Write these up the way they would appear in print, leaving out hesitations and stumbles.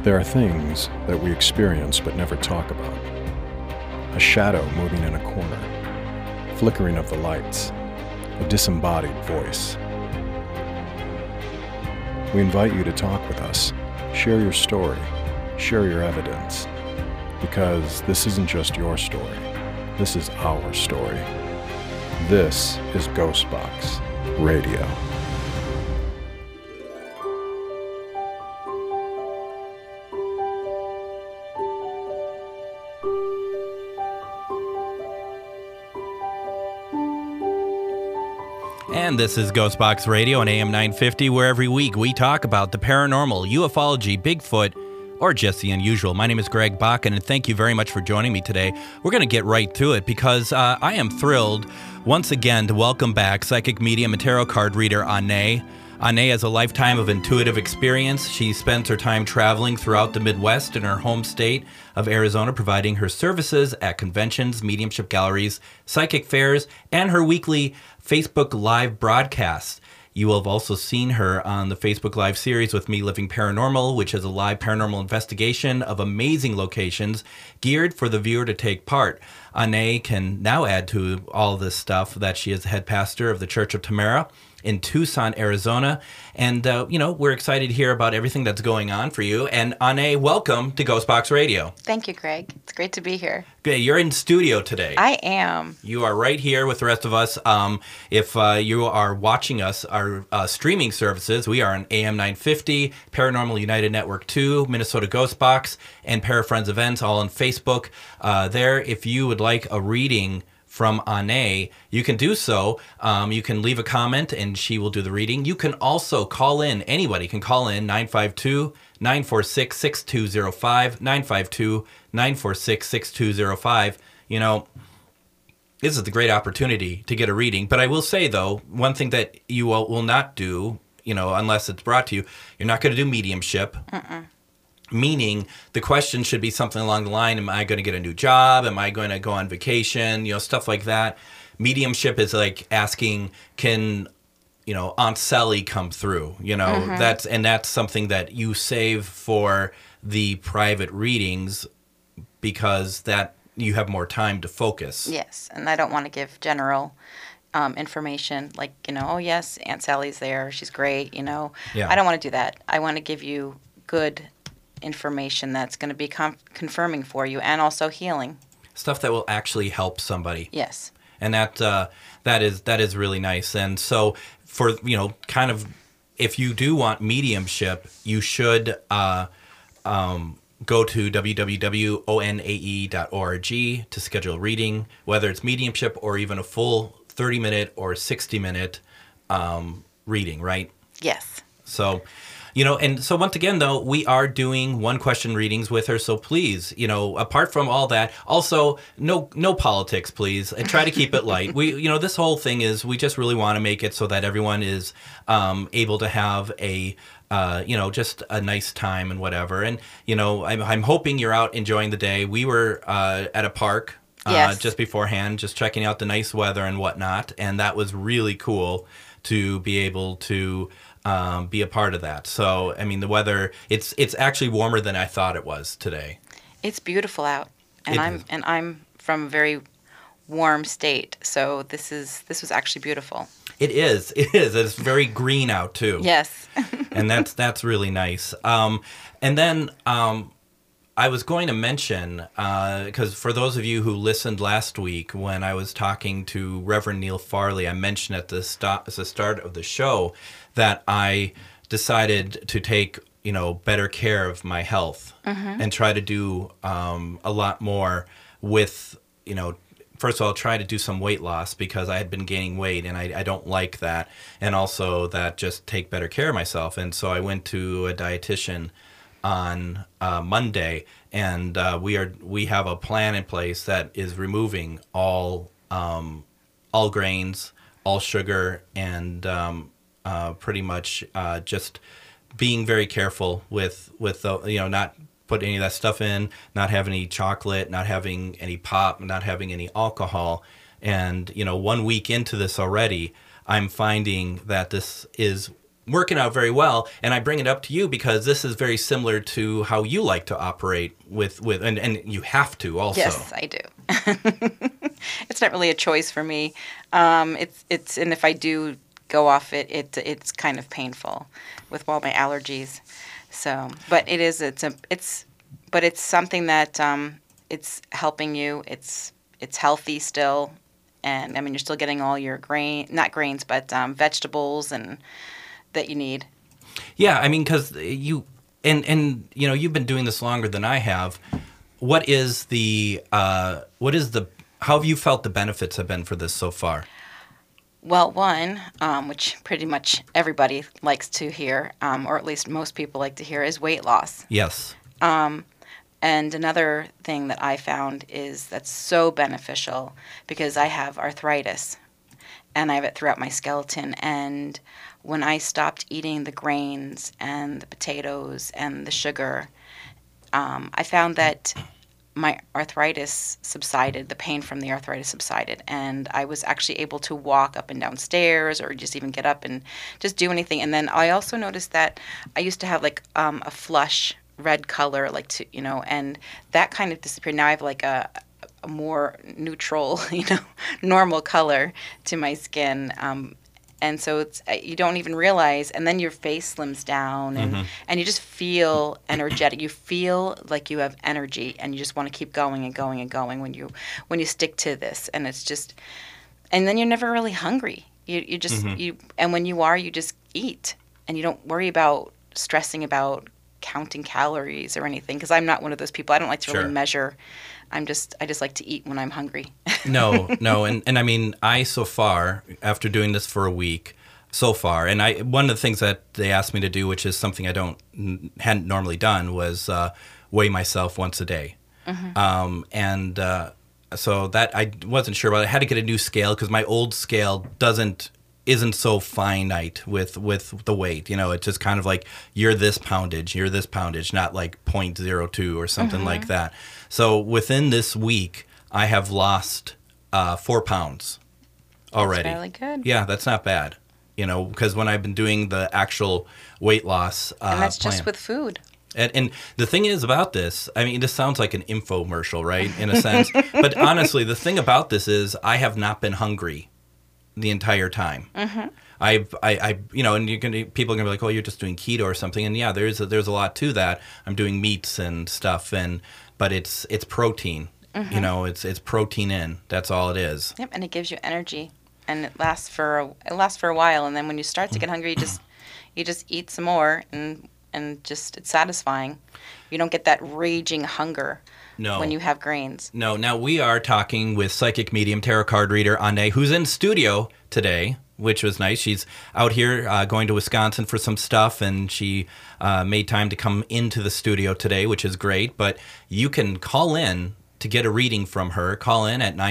There are things that we experience but never talk about. A shadow moving in a corner, flickering of the lights, a disembodied voice. We invite you to talk with us, share your story, share your evidence, because this isn't just your story, this is our story. This is Ghostbox Radio. And this is Ghostbox Radio on AM 950, where every week we talk about the paranormal, ufology, Bigfoot, or just the unusual. My name is Greg Bakken, and thank you very much for joining me today. We're going to get right to it because I am thrilled once again to welcome back psychic medium and tarot card reader Ane. Ane has a lifetime of intuitive experience. She spends her time traveling throughout the Midwest in her home state of Arizona, providing her services at conventions, mediumship galleries, psychic fairs, and her weekly Facebook Live broadcasts. You will have also seen her on the Facebook Live series with Me Living Paranormal, which is a live paranormal investigation of amazing locations geared for the viewer to take part. Ane can now add to all this stuff that she is the head pastor of the Church of Tamara in Tucson, Arizona. And, we're excited to hear about everything that's going on for you. And Ane, welcome to Ghostbox Radio. Thank you, Greg. It's great to be here. Okay, you're in studio today. I am. You are right here with the rest of us. If you are watching us, our streaming services, we are on AM 950, Paranormal United Network 2, Minnesota Ghostbox, and Parafriends Events, all on Facebook. There, if you would like a reading from Ane, you can do so. You can leave a comment and she will do the reading. You can also call in. Anybody can call in 952-946-6205, 952-946-6205. This is a great opportunity to get a reading. But I will say, though, one thing that you will not do, unless it's brought to you, you're not going to do mediumship. Meaning the question should be something along the line, am I going to get a new job? Am I going to go on vacation? Stuff like that. Mediumship is like asking, can, Aunt Sally come through? That's something that you save for the private readings because that you have more time to focus. Yes, and I don't want to give general information like, oh, yes, Aunt Sally's there. She's great, Yeah. I don't want to do that. I want to give you good information that's going to be confirming for you and also healing. Stuff that will actually help somebody. Yes. And that is really nice. And so for, kind of, if you do want mediumship, you should go to www.onae.org to schedule a reading, whether it's mediumship or even a full 30-minute or 60-minute reading, right? Yes. So, and so once again, though, we are doing one-question readings with her. So please, apart from all that, also no politics, please, and try to keep it light. We, this whole thing is we just really want to make it so that everyone is able to have a, just a nice time and whatever. And, I'm hoping you're out enjoying the day. We were at a park yes. Just beforehand, just checking out the nice weather and whatnot. And that was really cool to be able to be a part of that. So, the weather, it's actually warmer than I thought it was today. It's beautiful out. And I'm from a very warm state. So this was actually beautiful. It is. It's very green out too. Yes. And that's really nice. And then I was going to mention, because for those of you who listened last week when I was talking to Reverend Neil Farley, I mentioned at the start of the show that I decided to take, better care of my health and try to do a lot more with, first of all, try to do some weight loss because I had been gaining weight and I don't like that. And also that just take better care of myself. And so I went to a dietitian on Monday, and we have a plan in place that is removing all grains, all sugar, and pretty much just being very careful with the, not put any of that stuff in, not having any chocolate, not having any pop, not having any alcohol. And 1 week into this already, I'm finding that this is working out very well. And I bring it up to you because this is very similar to how you like to operate with and you have to also. Yes, I do. It's not really a choice for me. It's and if I do go off it's kind of painful with all my allergies. So, but it's something that it's helping you. It's healthy still, and I mean you're still getting all your not grains, but vegetables and that you need. Yeah, I mean because you and you know you've been doing this longer than I have. How have you felt the benefits have been for this so far? Well, one, which pretty much everybody likes to hear, or at least most people like to hear, is weight loss. Yes. And another thing that I found is that's so beneficial because I have arthritis and I have it throughout my skeleton. And when I stopped eating the grains and the potatoes and the sugar, I found that my arthritis subsided, the pain from the arthritis subsided, and I was actually able to walk up and down stairs or just even get up and just do anything. And then I also noticed that I used to have like a flush red color, and that kind of disappeared. Now I have like a more neutral, normal color to my skin. And so it's you don't even realize, and then your face slims down, and you just feel energetic. You feel like you have energy, and you just want to keep going and going and going when you stick to this. And it's just, and then you're never really hungry. You just and when you are, you just eat, and you don't worry about stressing about counting calories or anything. Because I'm not one of those people. I don't like to really measure. I just like to eat when I'm hungry. No, and I mean, so far, after doing this for a week, and one of the things that they asked me to do, which is something I hadn't normally done, was weigh myself once a day. So that I wasn't sure about. I had to get a new scale because my old scale isn't so finite with the weight. It's just kind of like you're this poundage, not like 0.02 or something like that. So within this week, I have lost 4 pounds already. That's really good. Yeah, that's not bad. Because when I've been doing the actual weight loss and that's plan, just with food. And the thing is about this, I mean, this sounds like an infomercial, right, in a sense. But honestly, the thing about this is I have not been hungry the entire time. And people are gonna be like, oh, you're just doing keto or something. And yeah, there's a lot to that. I'm doing meats and stuff, but it's protein. It's protein in. That's all it is. Yep, and it gives you energy, and it lasts for a while. And then when you start to get hungry, you just eat some more, and just it's satisfying. You don't get that raging hunger. No. When you have grains. No. Now we are talking with psychic medium, tarot card reader Ane, who's in studio today, which was nice. She's out here going to Wisconsin for some stuff, and she made time to come into the studio today, which is great. But you can call in to get a reading from her. Call in at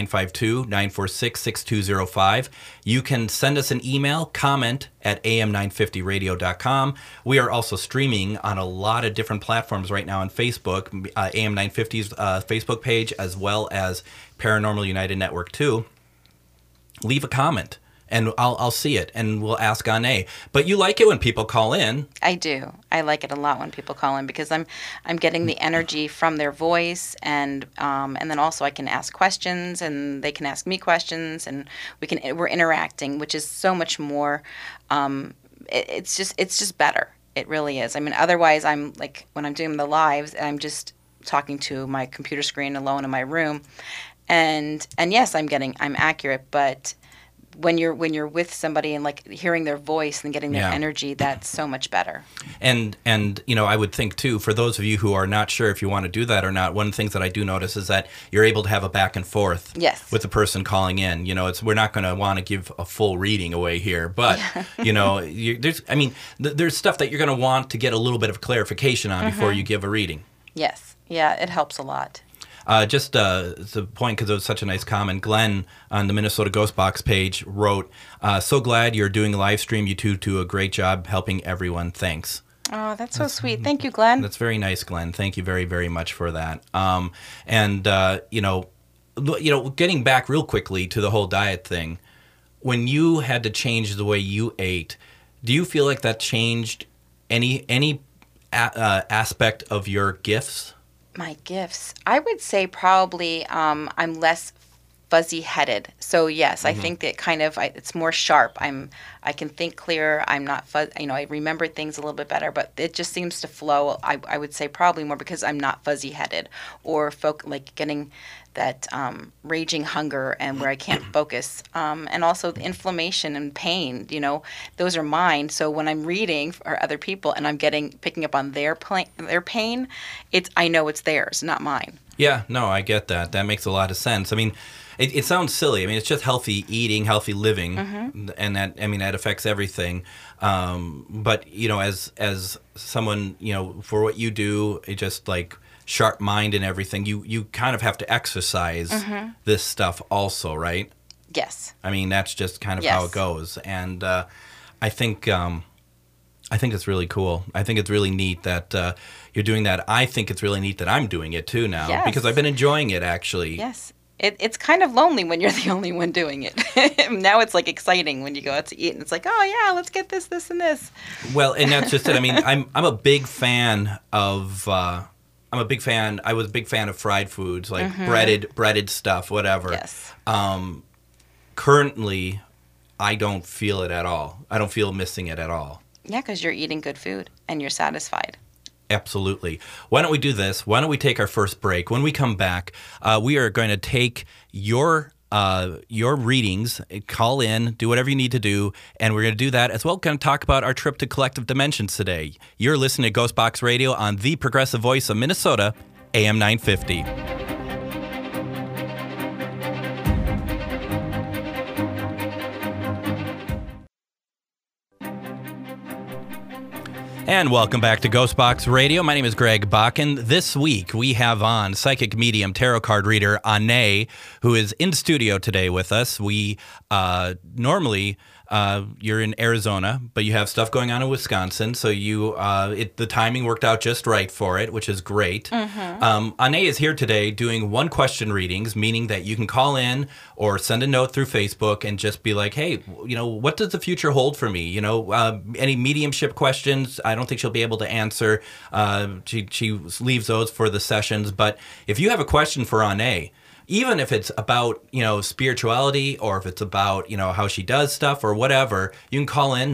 952-946-6205. You can send us an email, comment at am950radio.com. We are also streaming on a lot of different platforms right now on Facebook, AM950's Facebook page, as well as Paranormal United Network 2. Leave a comment, and I'll see it, and we'll ask Ane. But you like it when people call in. I do. I like it a lot when people call in because I'm getting the energy from their voice, and then also I can ask questions, and they can ask me questions, and we're interacting, which is so much more. It's just better. It really is. I mean, otherwise I'm like when I'm doing the lives, I'm just talking to my computer screen alone in my room, and yes, I'm accurate, but when you're with somebody and like hearing their voice and getting their energy, that's so much better. And I would think too, for those of you who are not sure if you want to do that or not, one of the things that I do notice is that you're able to have a back and forth with the person calling in. We're not going to want to give a full reading away here, but there's stuff that you're going to want to get a little bit of clarification on before you give a reading. Yes. Yeah, it helps a lot. Just the point, because it was such a nice comment, Glenn on the Minnesota Ghost Box page wrote, so glad you're doing a live stream. You two do a great job helping everyone. Thanks. Oh, that's so sweet. Thank you, Glenn. That's very nice, Glenn. Thank you very, very much for that. Getting back real quickly to the whole diet thing, when you had to change the way you ate, Do you feel like that changed any aspect of your gifts? My gifts, I would say probably I'm less fuzzy-headed. So yes, I think that kind of it's more sharp. I can think clearer. I'm not I remember things a little bit better, but it just seems to flow. I would say probably more because I'm not fuzzy-headed or like getting that raging hunger and where I can't focus, and also the inflammation and pain. Those are mine. So when I'm reading for other people and I'm picking up on their pain, I know it's theirs, not mine. Yeah, no, I get that. That makes a lot of sense. I mean, it sounds silly. I mean, it's just healthy eating, healthy living, and that affects everything. But as someone, for what you do, it just like sharp mind and everything, you kind of have to exercise this stuff also, right? Yes. I mean, that's just kind of how it goes, and I think it's really cool. I think it's really neat that you're doing that. I think it's really neat that I'm doing it too now because I've been enjoying it actually. Yes. It's kind of lonely when you're the only one doing it. Now it's like exciting when you go out to eat and it's like, oh yeah, let's get this, and this. Well, and that's just it. I mean, I'm a big fan of. I was a big fan of fried foods, like breaded stuff, whatever. Yes. Currently, I don't feel it at all. I don't feel missing it at all. Yeah, because you're eating good food and you're satisfied. Absolutely. Why don't we do this? Why don't we take our first break? When we come back, we are going to take your readings, call in, do whatever you need to do, and we're going to do that as well. We're going to talk about our trip to Collective Dimensions today. You're listening to Ghostbox Radio on the Progressive Voice of Minnesota, AM 950. And welcome back to Ghostbox Radio. My name is Greg Bakken. This week we have on psychic medium tarot card reader Ane, who is in studio today with us. We normally you're in Arizona, but you have stuff going on in Wisconsin, so the timing worked out just right for it, which is great. Ane is here today doing one question readings, meaning that you can call in or send a note through Facebook and just be like, hey, what does the future hold for me? Any mediumship questions, I don't think she'll be able to answer. She leaves those for the sessions, but if you have a question for Ane, even if it's about, spirituality or if it's about, how she does stuff or whatever, you can call in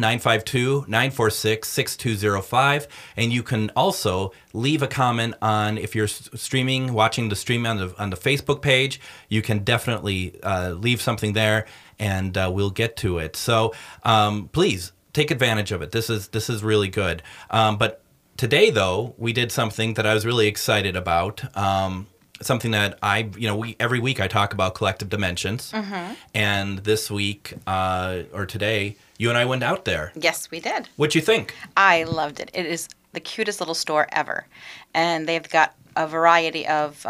952-946-6205. And you can also leave a comment on, if you're watching the stream on the Facebook page, you can definitely leave something there and we'll get to it. So please take advantage of it. This is really good. But today, though, we did something that I was really excited about. Something that every week I talk about Collective Dimensions, and this week or today, you and I went out there. Yes, we did. What'd you think? I loved it. It is the cutest little store ever, and they've got a variety of,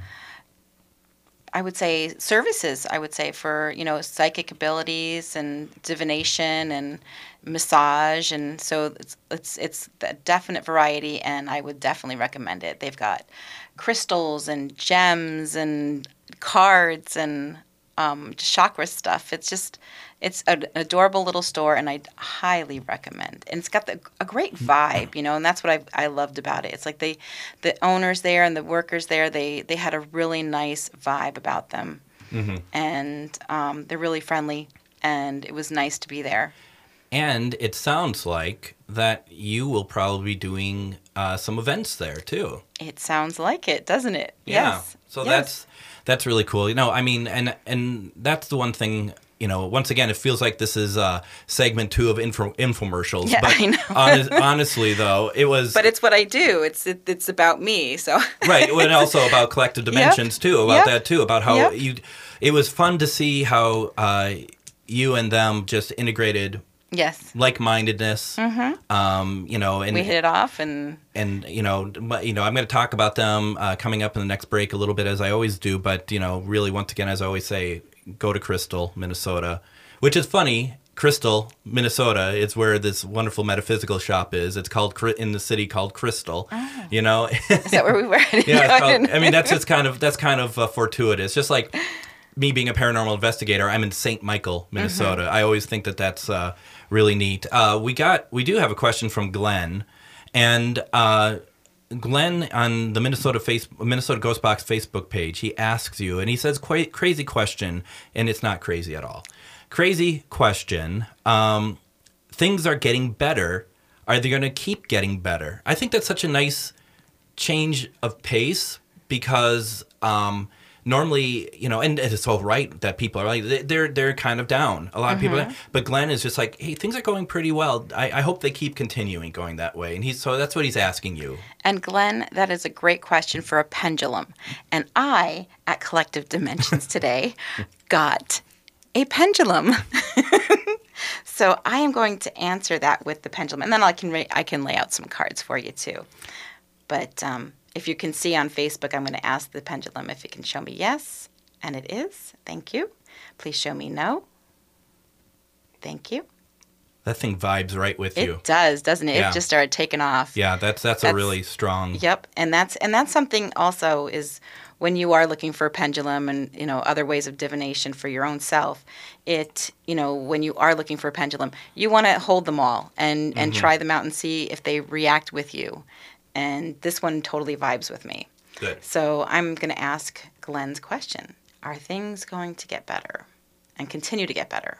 I would say, services. I would say for psychic abilities and divination and massage, and so it's a definite variety, and I would definitely recommend it. They've got crystals and gems and cards and chakra stuff. It's an adorable little store, and I highly recommend. And it's got a great vibe, and that's what I loved about it. It's like the owners there and the workers there, they had a really nice vibe about them, and they're really friendly, and it was nice to be there. And it sounds like that you will probably be doing some events there too. It sounds like it, doesn't it? Yeah. Yes. So that's really cool. And that's the one thing. Once again, it feels like this is segment 2 of infomercials. Yeah, but I know. Honestly, though, it was. But it's what I do. It's about me. So. Right, and also about Collective Dimensions too. About that too. About how it was fun to see how you and them just integrated. Yes. Like-mindedness. And we hit it off, and I'm going to talk about them coming up in the next break a little bit, as I always do. But really, once again, as I always say, go to Crystal, Minnesota, which is funny. Crystal, Minnesota, is where this wonderful metaphysical shop is. It's called in the city called Crystal. Oh. Is that where we were? Yeah. That's kind of fortuitous. Just like. me being a paranormal investigator, I'm in St. Michael, Minnesota. I always think that that's really neat. We do have a question from Glenn, and Glenn on the Minnesota Ghost Box Facebook page, he asks you, and he says, quite crazy question, and it's not crazy at all. Crazy question. Things are getting better. Are they going to keep getting better? I think that's such a nice change of pace because normally, and it's so right that people are like, they're kind of down. A lot of people, but Glenn is just like, hey, things are going pretty well. I hope they keep continuing going that way. And so that's what he's asking you. And Glenn, that is a great question for a pendulum. And I, at Collective Dimensions today, got a pendulum. So I am going to answer that with the pendulum. And then I can lay out some cards for you too. But if you can see on Facebook, I'm going to ask the pendulum if it can show me yes, and it is. Thank you. Please show me no. Thank you. That thing vibes right with you. It does, doesn't it? Yeah. It just started taking off. Yeah, that's a really strong. Yep, and that's something also is when you are looking for a pendulum and other ways of divination for your own self. When you are looking for a pendulum, you want to hold them all and try them out and see if they react with you. And this one totally vibes with me. Good. So I'm going to ask Glenn's question. Are things going to get better and continue to get better?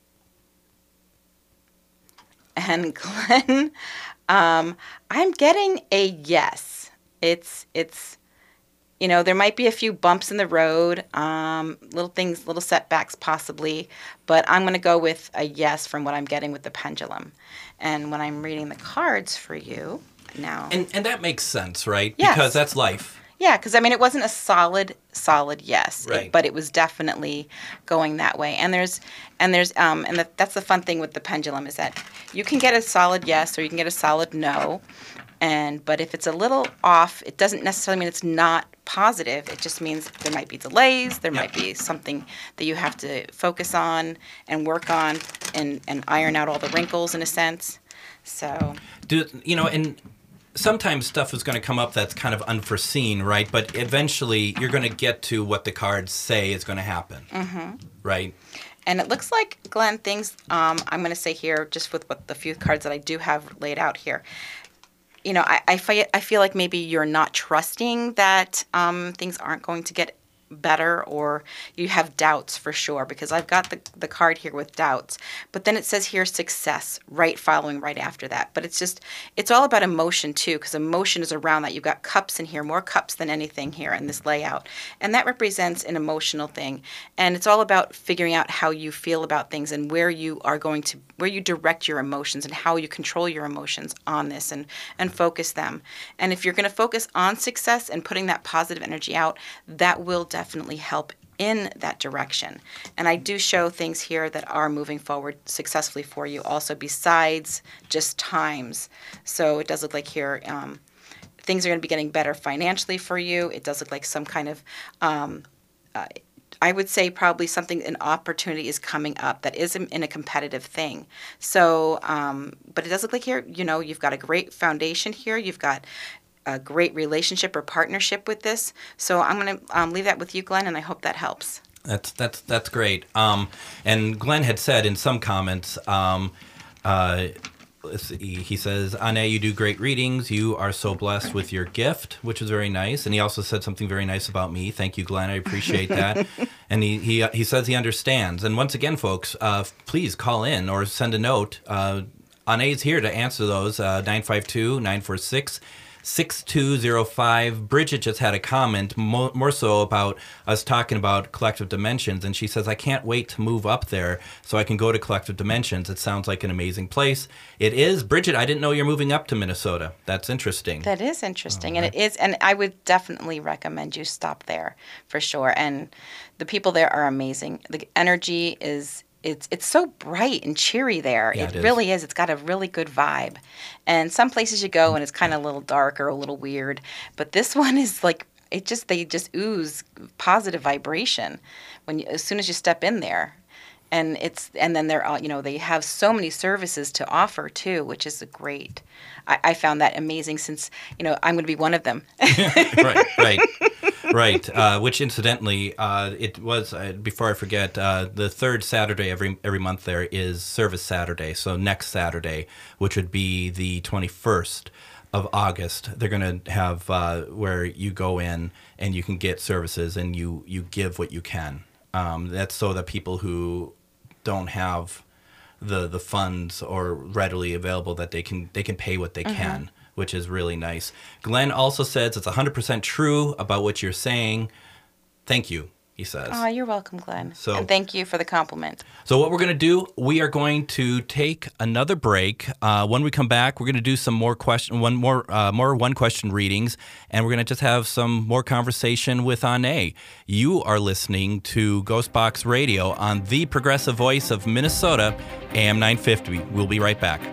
And Glenn, I'm getting a yes. It's there might be a few bumps in the road, little setbacks possibly, but I'm going to go with a yes from what I'm getting with the pendulum. And when I'm reading the cards for you now. And that makes sense, right? Yes. Because that's life. Yeah, because it wasn't a solid yes, right. But it was definitely going that way. And that's the fun thing with the pendulum is that you can get a solid yes or you can get a solid no. But if it's a little off, it doesn't necessarily mean it's not positive. It just means there might be delays. There might be something that you have to focus on and work on and iron out all the wrinkles in a sense. So, and sometimes stuff is going to come up that's kind of unforeseen, right? But eventually you're going to get to what the cards say is going to happen, right? And it looks like, Glenn, things, I'm going to say here, just with the few cards that I do have laid out here, I feel like maybe you're not trusting that things aren't going to get better, or you have doubts for sure, because I've got the card here with doubts, but then it says here success following right after that. But it's all about emotion too, because emotion is around that. You've got cups in here, more cups than anything here in this layout, and that represents an emotional thing. And it's all about figuring out how you feel about things and where you direct your emotions and how you control your emotions on this and focus them. And if you're going to focus on success and putting that positive energy out, that will definitely help in that direction. And I do show things here that are moving forward successfully for you also, besides just times. So it does look like here things are going to be getting better financially for you. It does look like some kind of I would say probably an opportunity is coming up that is in a competitive thing. So, but it does look like here, you've got a great foundation here. You've got a great relationship or partnership with this. So I'm going to leave that with you, Glenn, and I hope that helps. That's great. And Glenn had said in some comments, he says, Anna, you do great readings. You are so blessed with your gift, which is very nice. And he also said something very nice about me. Thank you, Glenn. I appreciate that. And he says he understands. And once again, folks, please call in or send a note. Anna is here to answer those, 952-946-6205. Bridget just had a comment more so about us talking about Collective Dimensions, and she says, I can't wait to move up there so I can go to Collective Dimensions. It sounds like an amazing place. It is. Bridget, I didn't know you're moving up to Minnesota. That's interesting. That is interesting, and it is, and I would definitely recommend you stop there for sure. And the people there are amazing. The energy is it's so bright and cheery there. Yeah, it really is. It's got a really good vibe. And some places you go and it's kind of a little dark or a little weird, but this one is like they just ooze positive vibration as soon as you step in there. And then they're all, they have so many services to offer too, which is great. I found that amazing since, I'm going to be one of them. Right. Right. Which, incidentally, it was, before I forget, the third Saturday every month there is Service Saturday. So next Saturday, which would be the 21st of August, they're going to have where you go in and you can get services and you give what you can. That's so that people who don't have the funds or readily available, that they can pay what they can, which is really nice. Glenn also says it's 100% true about what you're saying. Thank you, he says. Oh, you're welcome, Glenn. And thank you for the compliment. So what we're going to do, we are going to take another break. When we come back, we're going to do some more one-question readings, and we're going to just have some more conversation with Ane. You are listening to Ghostbox Radio on the progressive voice of Minnesota, AM 950. We'll be right back.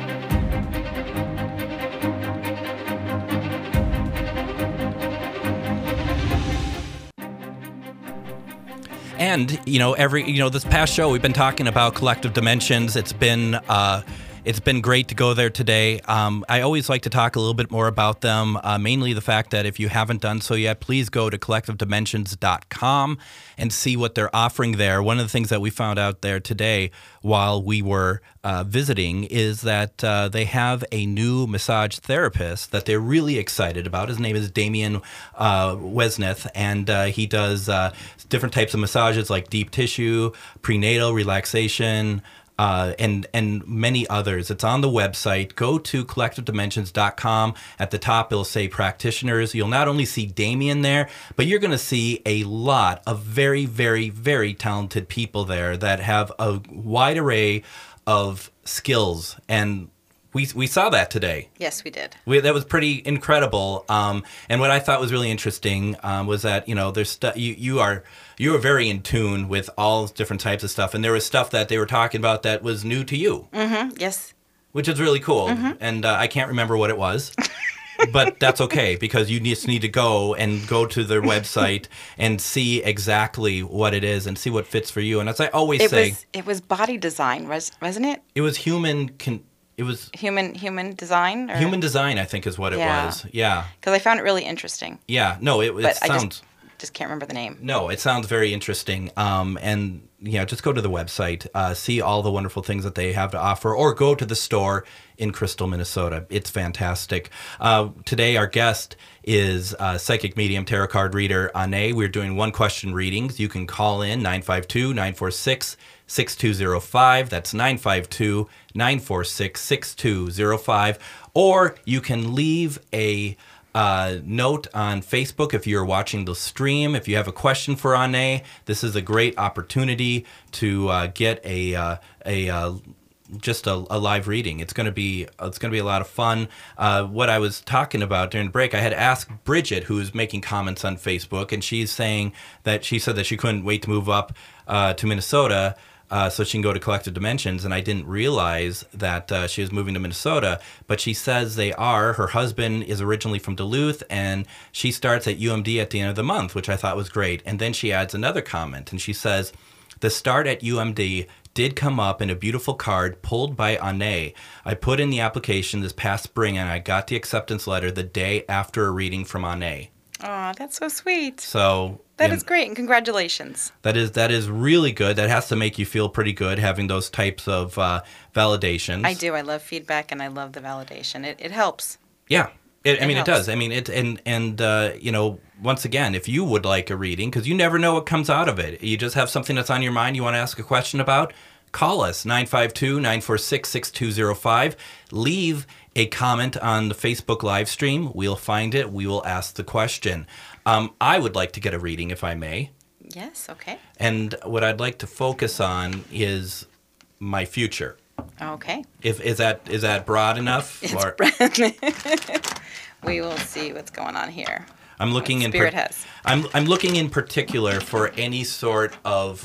And, this past show, we've been talking about collective dimensions. It's been great to go there today. I always like to talk a little bit more about them, mainly the fact that if you haven't done so yet, please go to collectivedimensions.com and see what they're offering there. One of the things that we found out there today while we were visiting is that they have a new massage therapist that they're really excited about. His name is Damien Wesneth, and he does different types of massages like deep tissue, prenatal relaxation, and many others. It's on the website. Go to collectivedimensions.com. At the top, it'll say practitioners. You'll not only see Damien there, but you're going to see a lot of very, very, very talented people there that have a wide array of skills. And we saw that today. Yes, we did. That was pretty incredible. And what I thought was really interesting was that there's you are very in tune with all different types of stuff, and there was stuff that they were talking about that was new to you. Mm-hmm. Yes. Which is really cool, and I can't remember what it was. But that's okay, because you just need to go to their website and see exactly what it is and see what fits for you. And as I always say, it was body design, wasn't it? It was human design? Or? Human design, I think, is what it was. Yeah. Because I found it really interesting. Yeah. No, it sounds... I just can't remember the name. No, it sounds very interesting. And, just go to the website, see all the wonderful things that they have to offer, or go to the store in Crystal, Minnesota. It's fantastic. Today, our guest is psychic medium tarot card reader Ane. We're doing one-question readings. You can call in 952-946-6205. That's 952-946-6205. Or you can leave a note on Facebook if you're watching the stream. If you have a question for Ane, this is a great opportunity to get a live reading. It's going to be a lot of fun. What I was talking about during the break, I had asked Bridget, who's making comments on Facebook, and she's saying that she said that she couldn't wait to move up to Minnesota so she can go to Collective Dimensions, and I didn't realize that she was moving to Minnesota, but she says they are. Her husband is originally from Duluth, and she starts at UMD at the end of the month, which I thought was great. And then she adds another comment, and she says, the start at UMD did come up in a beautiful card pulled by Ane. I put in the application this past spring, and I got the acceptance letter the day after a reading from Ane. Oh, that's so sweet. So that is great, and congratulations. That is really good. That has to make you feel pretty good, having those types of validations. I do. I love feedback, and I love the validation. It helps. Yeah. It does. I mean, once again, if you would like a reading, because you never know what comes out of it. You just have something that's on your mind you want to ask a question about, call us, 952-946-6205. Leave a comment on the Facebook live stream. We'll find it. We will ask the question. I would like to get a reading, if I may. Yes, okay. And what I'd like to focus on is my future. Okay. Is that broad enough? We will see what's going on here. I'm looking I'm looking in particular for any sort of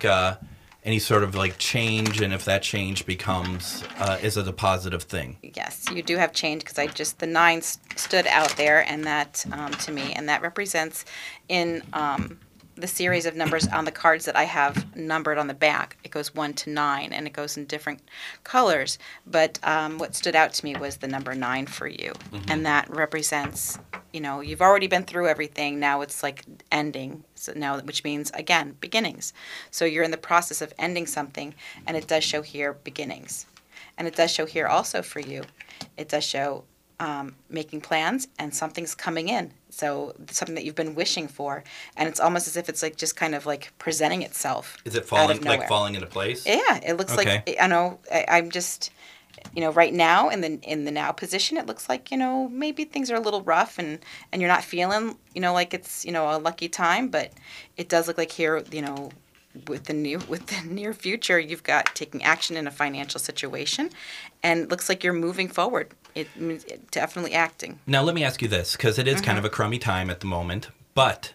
change, and if that change becomes is it a positive thing? Yes, you do have change, because the 9 stood out there, and that to me, and that represents in the series of numbers on the cards that I have numbered on the back. It goes 1 to 9, and it goes in different colors. But what stood out to me was the number 9 for you, and that represents, you've already been through everything. Now it's like ending. So now, which means again beginnings. So you're in the process of ending something, and it does show here beginnings, and it does show here also for you. It does show making plans, and something's coming in. So something that you've been wishing for, and it's almost as if it's like just kind of like presenting itself. Is it falling into place? Yeah, it looks like, I know. I'm just, right now in the now position, it looks like, maybe things are a little rough, and you're not feeling, like it's, a lucky time, but it does look like here, with the near future, you've got taking action in a financial situation, and it looks like you're moving forward. It means definitely acting. Now, let me ask you this, because it is kind of a crummy time at the moment, but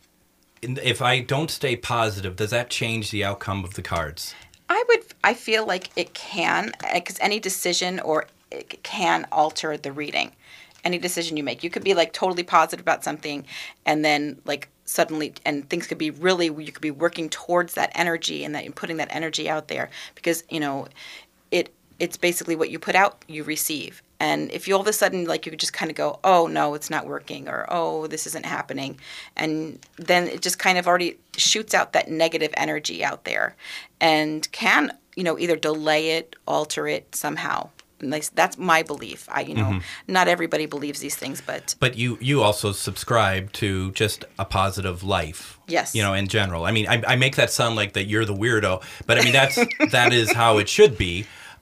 if I don't stay positive, does that change the outcome of the cards? I feel like it can, because any decision it can alter the reading. Any decision you make. You could be like totally positive about something, and then like suddenly, and things could be you could be working towards that energy and putting that energy out there, because, it's basically what you put out, you receive. And if you all of a sudden, like, you could just kind of go, oh, no, it's not working, or, oh, this isn't happening. And then it just kind of already shoots out that negative energy out there and can, either delay it, alter it somehow. And that's my belief. Not everybody believes these things, but... But you also subscribe to just a positive life. Yes. In general. I mean, I make that sound like that you're the weirdo, but I mean, that is how it should be.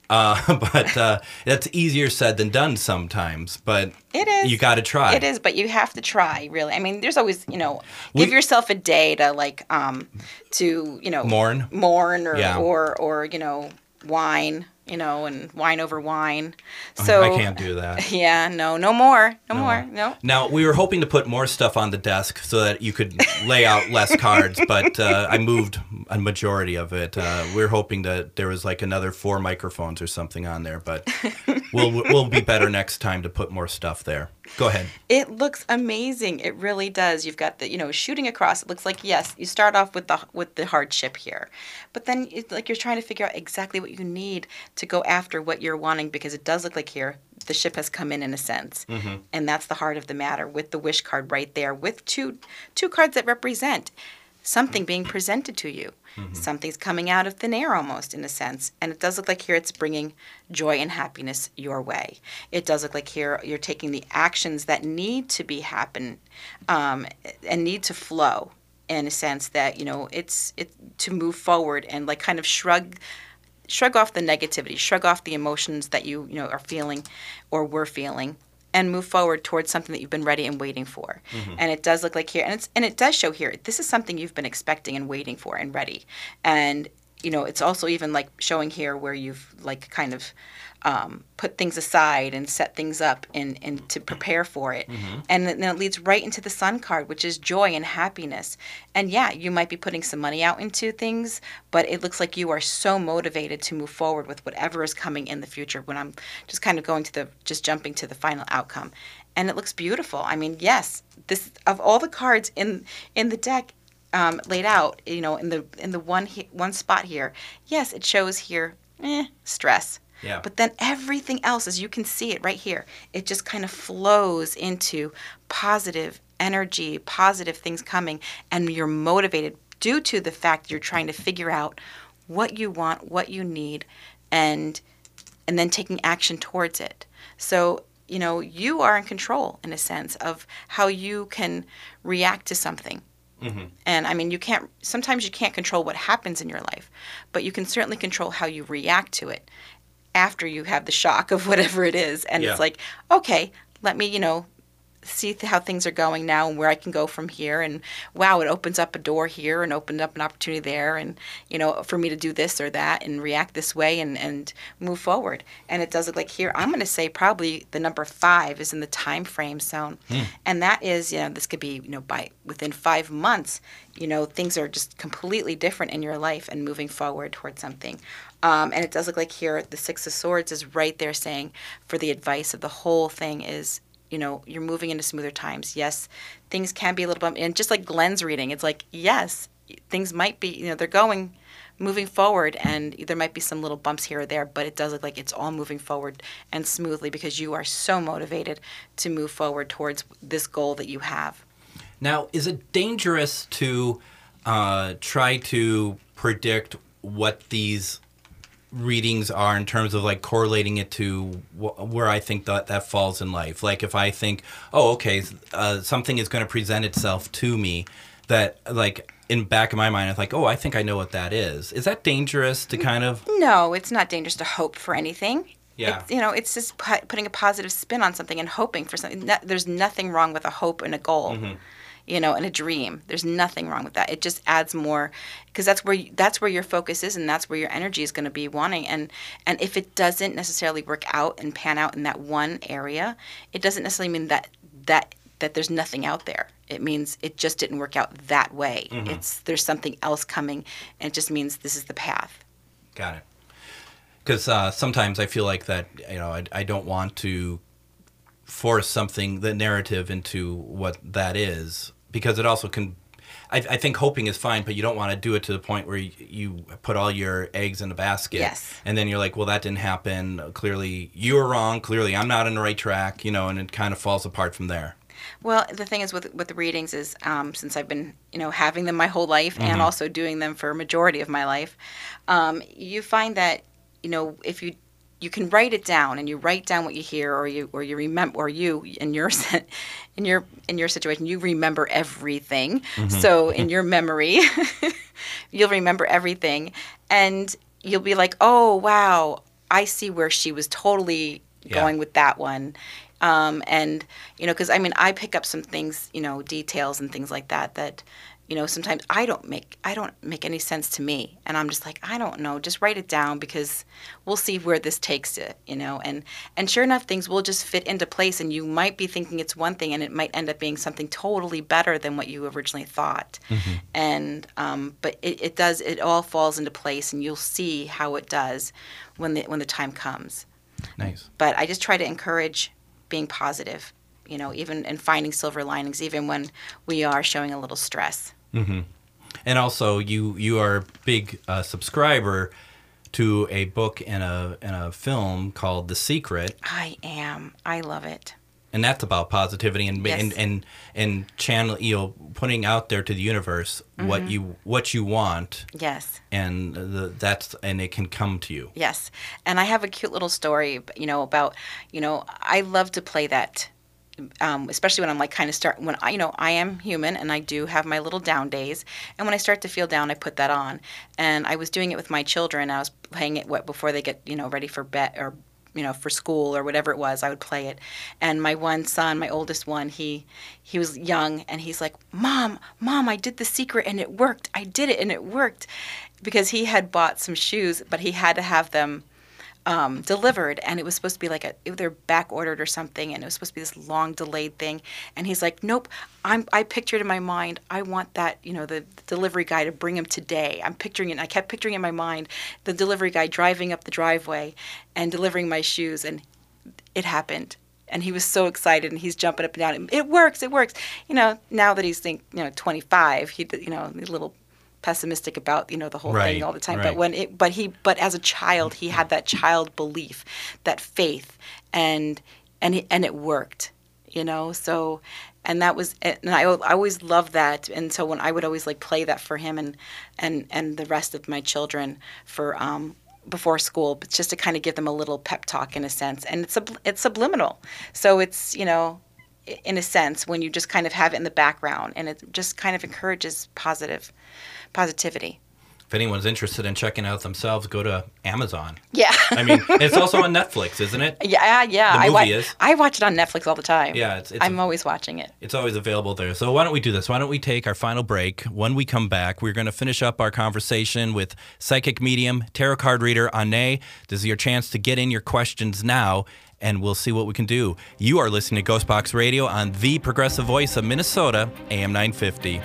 But that's easier said than done sometimes. But it is. You got to try. It is, but you have to try, really. I mean, there's always, give yourself a day to mourn or wine. And wine over wine. So I can't do that. Yeah, no more. No. Now, we were hoping to put more stuff on the desk so that you could lay out less cards, but I moved a majority of it. We were hoping that there was like another 4 microphones or something on there, but we'll be better next time to put more stuff there. Go ahead. It looks amazing. It really does. You've got the, shooting across. It looks like, yes, you start off with the hardship here, but then it's like you're trying to figure out exactly what you need to go after what you're wanting, because it does look like here the ship has come in a sense, and that's the heart of the matter with the wish card right there, with two cards that represent something being presented to you. Something's coming out of thin air almost, in a sense. And it does look like here it's bringing joy and happiness your way. It does look like here you're taking the actions that need to be happen and need to flow, in a sense that, it's to move forward and like kind of shrug off the negativity, shrug off the emotions that you are feeling or were feeling, and move forward towards something that you've been ready and waiting for. And it does look like here, and it does show here, this is something you've been expecting and waiting for and ready. And, it's also even like showing here where you've like kind of put things aside and set things up and to prepare for it. And then it leads right into the Sun card, which is joy and happiness. And yeah, you might be putting some money out into things, but it looks like you are so motivated to move forward with whatever is coming in the future, when I'm just kind of jumping to the final outcome. And it looks beautiful. I mean, yes, this, of all the cards in the deck, laid out, in the one spot here, yes, it shows here, stress. Yeah. But then everything else, as you can see it right here, it just kind of flows into positive energy, positive things coming, and you're motivated due to the fact that you're trying to figure out what you want, what you need, and then taking action towards it. So, you are in control, in a sense, of how you can react to something. And I mean, sometimes you can't control what happens in your life, but you can certainly control how you react to it after you have the shock of whatever it is. And It's like, okay, let me, see how things are going now and where I can go from here. And wow, it opens up a door here and opened up an opportunity there, and for me to do this or that and react this way and move forward. And it does look like here, I'm going to say probably the number 5 is in the time frame zone. And that is, this could be, by within 5 months, things are just completely different in your life and moving forward towards something. And it does look like here the 6 of Swords is right there saying, for the advice of the whole thing is, you're moving into smoother times. Yes, things can be a little bumpy. And just like Glenn's reading, it's like, yes, things might be, they're moving forward, and there might be some little bumps here or there, but it does look like it's all moving forward and smoothly because you are so motivated to move forward towards this goal that you have. Now, is it dangerous to try to predict what these readings are in terms of like correlating it to where I think that falls in life? Like if I think, something is going to present itself to me that like in back of my mind, it's like, I think I know what that is. Is that dangerous to kind of... No, it's not dangerous to hope for anything. Yeah. It's just putting a positive spin on something and hoping for something. There's nothing wrong with a hope and a goal. Mm-hmm. And a dream. There's nothing wrong with that. It just adds more, because that's where your focus is, and that's where your energy is going to be wanting. And if it doesn't necessarily work out and pan out in that one area, it doesn't necessarily mean that there's nothing out there. It means it just didn't work out that way. Mm-hmm. There's something else coming, and it just means this is the path. Got it. Because sometimes I feel like that, I don't want to force the narrative into what that is. Because it also can, I think hoping is fine, but you don't want to do it to the point where you put all your eggs in a basket. Yes. And then you're like, well, that didn't happen. Clearly, you were wrong. Clearly, I'm not on the right track, and it kind of falls apart from there. Well, the thing is with the readings is since I've been, having them my whole life, mm-hmm. and also doing them for a majority of my life, you find that, if you can write it down, and you write down what you hear, or you remember, or you in your situation you remember everything. Mm-hmm. So in your memory, you'll remember everything, and you'll be like, oh wow, I see where she was totally going with that one. And because I pick up some things, details and things like that. Sometimes I don't make any sense to me, and I'm just like, I don't know, just write it down because we'll see where this takes it, and sure enough, things will just fit into place, and you might be thinking it's one thing, and it might end up being something totally better than what you originally thought. Mm-hmm. And but it all falls into place, and you'll see how it does when the time comes. Nice. But I just try to encourage being positive, even in finding silver linings, even when we are showing a little stress. Mm-hmm. And also, you are a big subscriber to a book and a film called The Secret. I am. I love it. And that's about positivity and yes. and channel, putting out there to the universe mm-hmm. what you want. Yes. And and it can come to you. Yes. And I have a cute little story, about, I love to play that. Especially when I'm like kind of when I am human and I do have my little down days, and when I start to feel down, I put that on. And I was doing it with my children. I was playing it before they get ready for bed or for school or whatever it was. I would play it. And my one son, my oldest one, he was young, and he's like, Mom, I did The Secret and it worked. I did it and it worked, because he had bought some shoes, but he had to have them delivered, and it was supposed to be like they're back ordered or something, and it was supposed to be this long delayed thing. And he's like, nope, I pictured in my mind, I want that, the delivery guy to bring him today. I'm picturing it, and I kept picturing in my mind the delivery guy driving up the driveway and delivering my shoes, and it happened. And he was so excited, and he's jumping up and down. It works. Now that he's 25, he's a little pessimistic about the whole thing all the time, right. but as a child, he had that child belief, that faith, and it worked, so, and that was, and I always loved that. And so when I would always play that for him and the rest of my children for before school, but just to kind of give them a little pep talk in a sense. And it's subliminal, so it's in a sense, when you just kind of have it in the background, and it just kind of encourages positivity. If anyone's interested in checking out themselves, go to Amazon. Yeah. I mean, it's also on Netflix, isn't it? Yeah. The movie is. I watch it on Netflix all the time. Yeah. I'm always watching it. It's always available there. So why don't we do this? Why don't we take our final break? When we come back, we're going to finish up our conversation with psychic medium, tarot card reader, Ane. This is your chance to get in your questions now, and we'll see what we can do. You are listening to Ghostbox Radio on the progressive voice of Minnesota, AM 950.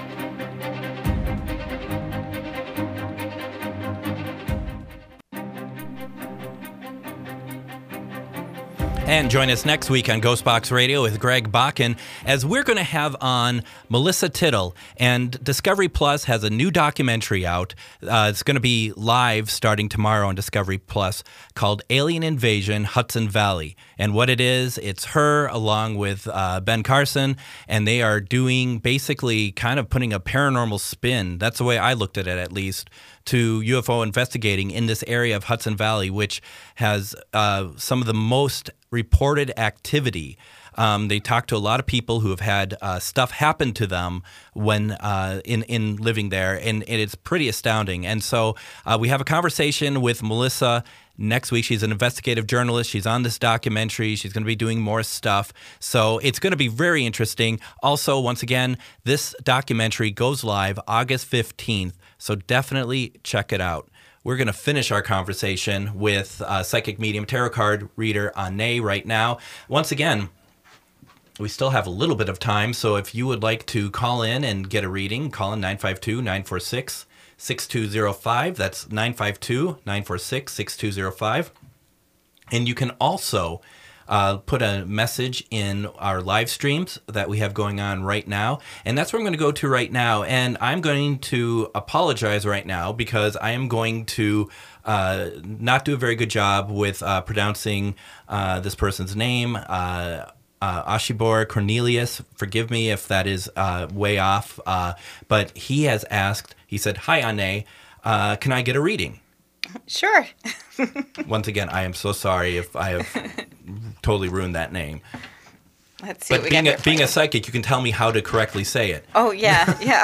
And join us next week on Ghostbox Radio with Greg Bakken, as we're going to have on Melissa Tittle. And Discovery Plus has a new documentary out. It's going to be live starting tomorrow on Discovery Plus, called Alien Invasion Hudson Valley. And what it is, it's her along with Ben Carson, and they are doing basically kind of putting a paranormal spin. That's the way I looked at it, at least, to UFO investigating in this area of Hudson Valley, which has some of the most reported activity. They talked to a lot of people who have had stuff happen to them when in living there, and it's pretty astounding. And so we have a conversation with Melissa next week. She's an investigative journalist. She's on this documentary. She's going to be doing more stuff. So it's going to be very interesting. Also, once again, this documentary goes live August 15th. So definitely check it out. We're going to finish our conversation with psychic medium tarot card reader Ane right now. Once again, we still have a little bit of time, so if you would like to call in and get a reading, call in 952-946-6205. That's 952-946-6205. And you can also put a message in our live streams that we have going on right now. And that's where I'm going to go to right now. And I'm going to apologize right now because I am going to not do a very good job with pronouncing this person's name. Ashibor Cornelius, forgive me if that is way off, but he has asked, he said, "Hi, Ane, can I get a reading?" Sure. Once again, I am so sorry if I have totally ruined that name. Let's see. But being a psychic, you can tell me how to correctly say it. Oh, yeah, yeah.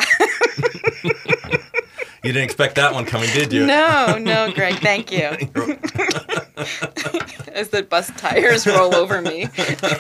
You didn't expect that one coming, did you? No, Greg, thank you. As the bus tires roll over me.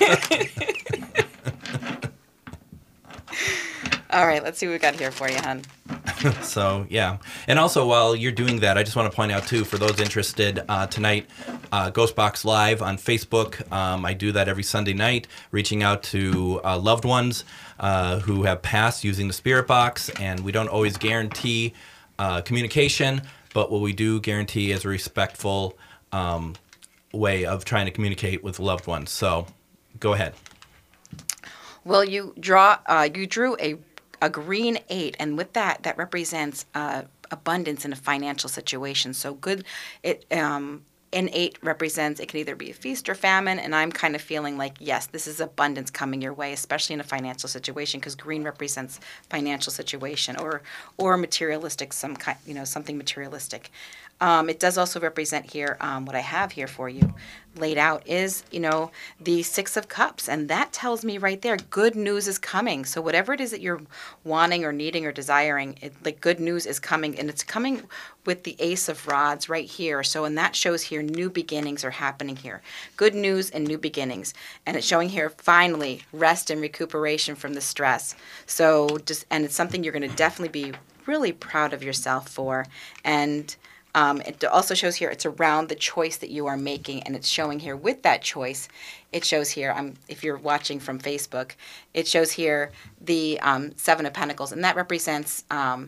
All right, let's see what we got here for you, hon. So, yeah. And also, while you're doing that, I just want to point out, too, for those interested, tonight, Ghostbox Live on Facebook. I do that every Sunday night, reaching out to loved ones who have passed using the Spirit Box. And we don't always guarantee communication, but what we do guarantee is a respectful way of trying to communicate with loved ones. So, go ahead. Well, you drew a green 8, and with that represents abundance in a financial situation. So good. An 8 represents, it can either be a feast or famine, and I'm kind of feeling like, yes, this is abundance coming your way, especially in a financial situation, because green represents financial situation or materialistic, something materialistic. It does also represent here, what I have here for you laid out is, the 6 of Cups. And that tells me right there, good news is coming. So whatever it is that you're wanting or needing or desiring, good news is coming. And it's coming with the Ace of Rods right here. So, and that shows here new beginnings are happening here. Good news and new beginnings. And it's showing here, finally, rest and recuperation from the stress. So and it's something you're going to definitely be really proud of yourself for. And it also shows here it's around the choice that you are making, and it's showing here with that choice. It shows here, if you're watching from Facebook, it shows here the 7 of Pentacles, and that represents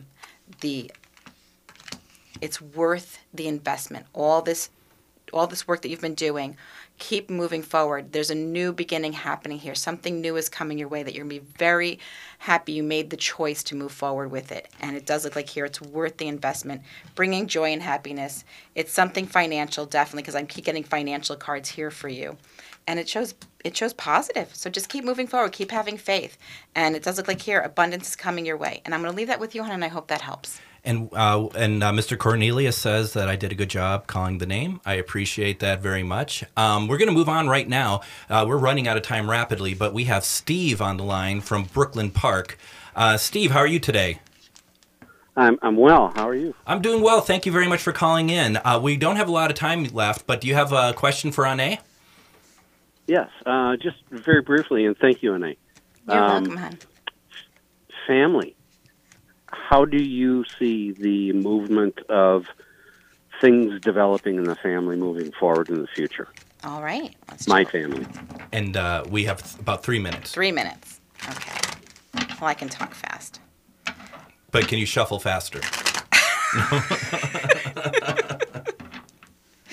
it's worth the investment. All this work that you've been doing, keep moving forward. There's a new beginning happening here. Something new is coming your way that you're going to be very happy you made the choice to move forward with it. And it does look like here it's worth the investment, bringing joy and happiness. It's something financial, definitely, because I keep getting financial cards here for you. And it shows positive. So just keep moving forward. Keep having faith. And it does look like here abundance is coming your way. And I'm going to leave that with you, hon, and I hope that helps. And Mr. Cornelius says that I did a good job calling the name. I appreciate that very much. We're going to move on right now. We're running out of time rapidly, but we have Steve on the line from Brooklyn Park. Steve, how are you today? I'm well. How are you? I'm doing well. Thank you very much for calling in. We don't have a lot of time left, but do you have a question for Ane? Yes, just very briefly, and thank you, Ane. You're welcome, hon. Family. How do you see the movement of things developing in the family moving forward in the future? All right. My family. And we have about 3 minutes. 3 minutes. Okay. Well, I can talk fast. But can you shuffle faster?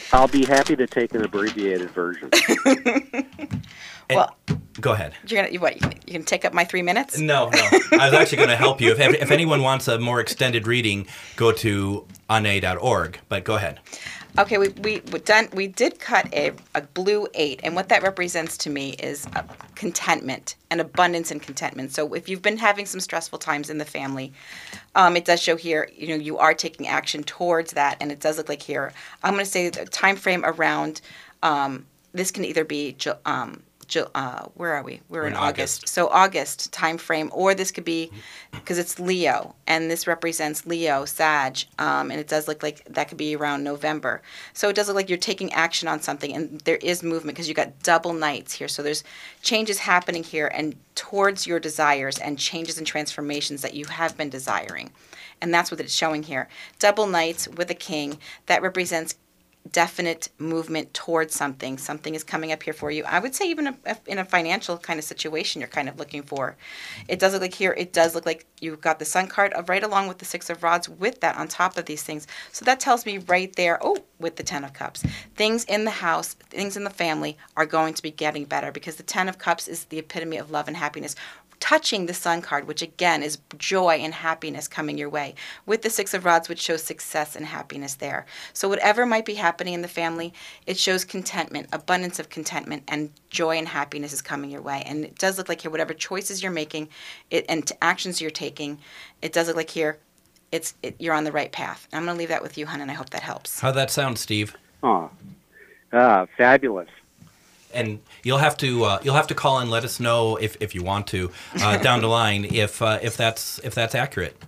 I'll be happy to take an abbreviated version. Well, go ahead. You're gonna take up my 3 minutes? No. I was actually going to help you. If anyone wants a more extended reading, go to ane.org. But go ahead. Okay, we did cut a blue 8, and what that represents to me is contentment and abundance and contentment. So if you've been having some stressful times in the family, it does show here, you are taking action towards that, and it does look like here. I'm going to say the time frame around this can either be where are we? We're in August. So August time frame, or this could be because it's Leo, and this represents Leo, Sag, and it does look like that could be around November. So it does look like you're taking action on something, and there is movement because you got double knights here. So there's changes happening here and towards your desires and changes and transformations that you have been desiring. And that's what it's showing here. Double knights with a king, that represents definite movement towards something. Something is coming up here for you. I would say even in a financial kind of situation you're kind of looking for. It does look like here, it does look like you've got the Sun card right along with the Six of Rods with that on top of these things. So that tells me right there, with the Ten of Cups, things in the house, things in the family are going to be getting better because the Ten of Cups is the epitome of love and happiness. Touching the Sun card, which again is joy and happiness coming your way, with the Six of Rods, which shows success and happiness there. So whatever might be happening in the family, it shows contentment, abundance of contentment, and joy and happiness is coming your way. And it does look like here, whatever choices you're making and actions you're taking, it does look like here, you're on the right path. I'm going to leave that with you, hon, and I hope that helps. How'd that sound, Steve? Fabulous. And you'll have to call and let us know if you want to down the line if that's accurate.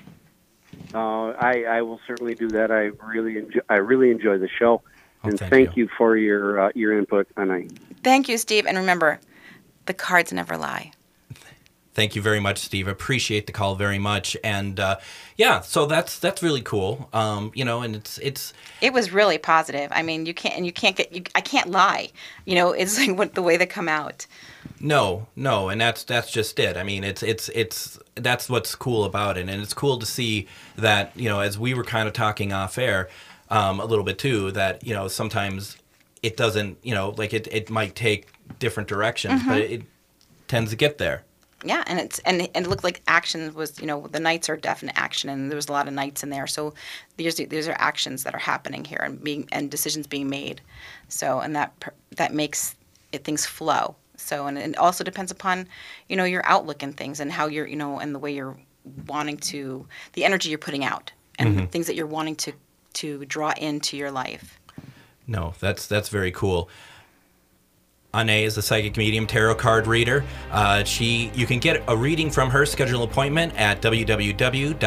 I will certainly do that. I really enjoy the show, and thank you for your input tonight. Thank you, Steve. And remember, the cards never lie. Thank you very much, Steve. Appreciate the call very much. And so that's really cool. And it was really positive. I mean, I can't lie. It's like the way they come out. No, and that's just it. I mean, it's that's what's cool about it, and it's cool to see that as we were kind of talking off air a little bit too, that sometimes it doesn't it might take different directions, but it tends to get there. Yeah, and it looked like action was, the knights are definite action, and there was a lot of knights in there. So these are actions that are happening here and decisions being made. So and that makes things flow. So and it also depends upon your outlook and things and how you're and the way you're wanting to, the energy you're putting out and things that you're wanting to draw into your life. No, that's very cool. Ane is a psychic medium, tarot card reader. You can get a reading from her. Schedule an appointment at www.onae.org,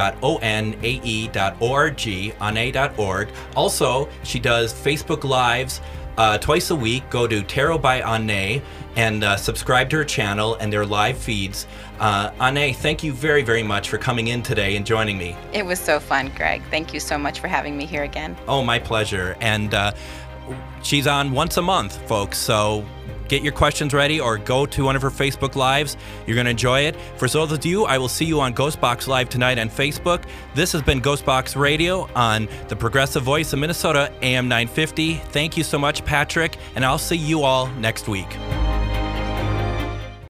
ane.org. Also, she does Facebook Lives twice a week. Go to Tarot by Ane and subscribe to her channel and their live feeds. Ane, thank you very, very much for coming in today and joining me. It was so fun, Greg. Thank you so much for having me here again. Oh, my pleasure. And she's on once a month, folks, so get your questions ready or go to one of her Facebook Lives. You're going to enjoy it. For those of you, I will see you on Ghostbox Live tonight on Facebook. This has been Ghostbox Radio on the Progressive Voice of Minnesota, AM 950. Thank you so much, Patrick, and I'll see you all next week.